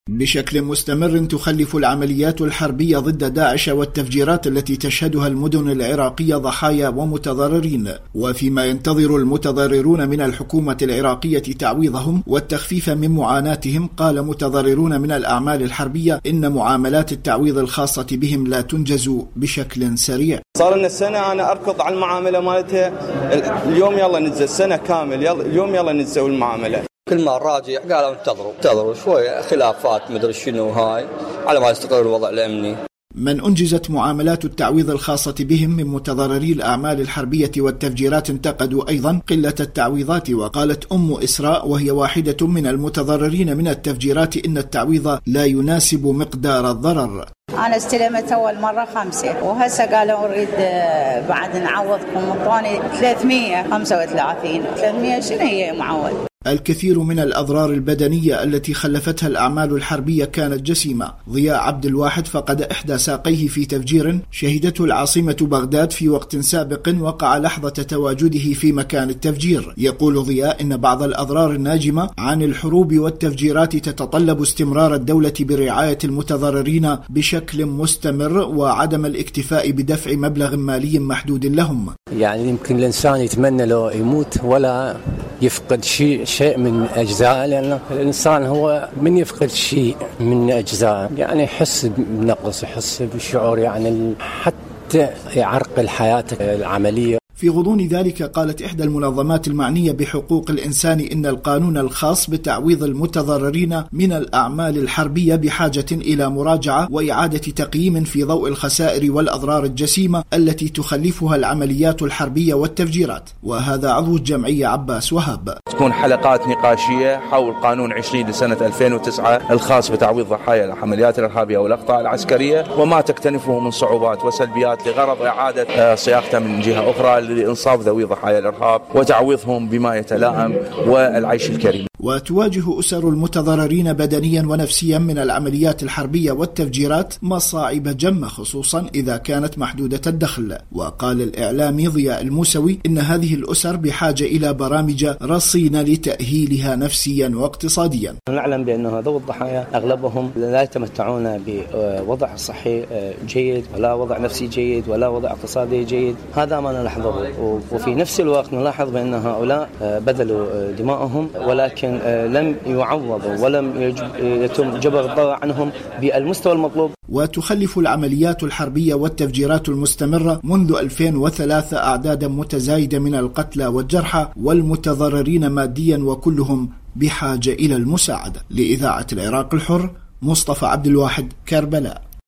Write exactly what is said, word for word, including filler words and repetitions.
بشكل مستمر تخلف العمليات الحربية ضد داعش والتفجيرات التي تشهدها المدن العراقية ضحايا ومتضررين، وفيما ينتظر المتضررون من الحكومة العراقية تعويضهم والتخفيف من معاناتهم، قال متضررون من الأعمال الحربية إن معاملات التعويض الخاصة بهم لا تنجز بشكل سريع. صار لنا سنة أنا أركض على المعاملة مالتها، اليوم يلا ننزل سنة كامل، يلا اليوم يلا ننزل المعاملة. كل ما راجع قالوا انتظروا انتظروا شوية خلافات مدري شنو هاي على ما يستقر الوضع الأمني. من أنجزت معاملات التعويض الخاصة بهم من متضرري الأعمال الحربية والتفجيرات انتقدوا أيضا قلة التعويضات، وقالت أم إسراء وهي واحدة من المتضررين من التفجيرات إن التعويض لا يناسب مقدار الضرر. أنا استلمت أول مرة خمسة وهسه قالوا أريد بعد نعوضكم الطاني ثلاثمية وخمسة وثلاثين. ثلاثمية شنو هي معوض؟ الكثير من الأضرار البدنية التي خلفتها الأعمال الحربية كانت جسيمة. ضياء عبد الواحد فقد إحدى ساقيه في تفجير شهدته العاصمة بغداد في وقت سابق وقع لحظة تواجده في مكان التفجير. يقول ضياء إن بعض الأضرار الناجمة عن الحروب والتفجيرات تتطلب استمرار الدولة برعاية المتضررين بشكل مستمر وعدم الاكتفاء بدفع مبلغ مالي محدود لهم. يعني يمكن الإنسان يتمنى لو يموت ولا يفقد شيء شيء من أجزاء، لأن الإنسان هو من يفقد شيء من أجزاء يعني يحس بنقص، يحس بشعور يعني حتى يعرقل حياته العملية. في غضون ذلك قالت إحدى المنظمات المعنية بحقوق الإنسان إن القانون الخاص بتعويض المتضررين من الأعمال الحربية بحاجة إلى مراجعة وإعادة تقييم في ضوء الخسائر والأضرار الجسيمة التي تخلفها العمليات الحربية والتفجيرات. وهذا عضو الجمعية عباس وهاب. تكون حلقات نقاشية حول قانون عشرين لسنة ألفين وتسعة الخاص بتعويض ضحايا العمليات الإرهابية والأخطاء العسكرية وما تكتنفه من صعوبات وسلبيات لغرض إعادة صياغته من جهة أخرى لإنصاف ذوي ضحايا الإرهاب وتعويضهم بما يتلائم والعيش الكريم. وتواجه أسر المتضررين بدنيا ونفسيا من العمليات الحربية والتفجيرات مصاعب جمة، خصوصا إذا كانت محدودة الدخل. وقال الإعلامي ضياء الموسوي إن هذه الأسر بحاجة إلى برامج رصينة لتأهيلها نفسيا واقتصاديا. نعلم بأن ذوي الضحايا أغلبهم لا يتمتعون بوضع صحي جيد ولا وضع نفسي جيد ولا وضع اقتصادي جيد، هذا ما نلاحظه. وفي نفس الوقت نلاحظ بأن هؤلاء بذلوا دماءهم ولكن لم يعوضوا ولم يتم جبر الضرر عنهم بالمستوى المطلوب. وتخلف العمليات الحربية والتفجيرات المستمرة منذ ألفين وثلاثة أعدادا متزايدة من القتلى والجرحى والمتضررين ماديا، وكلهم بحاجة إلى المساعدة. لإذاعة العراق الحر، مصطفى عبد الواحد، كربلاء.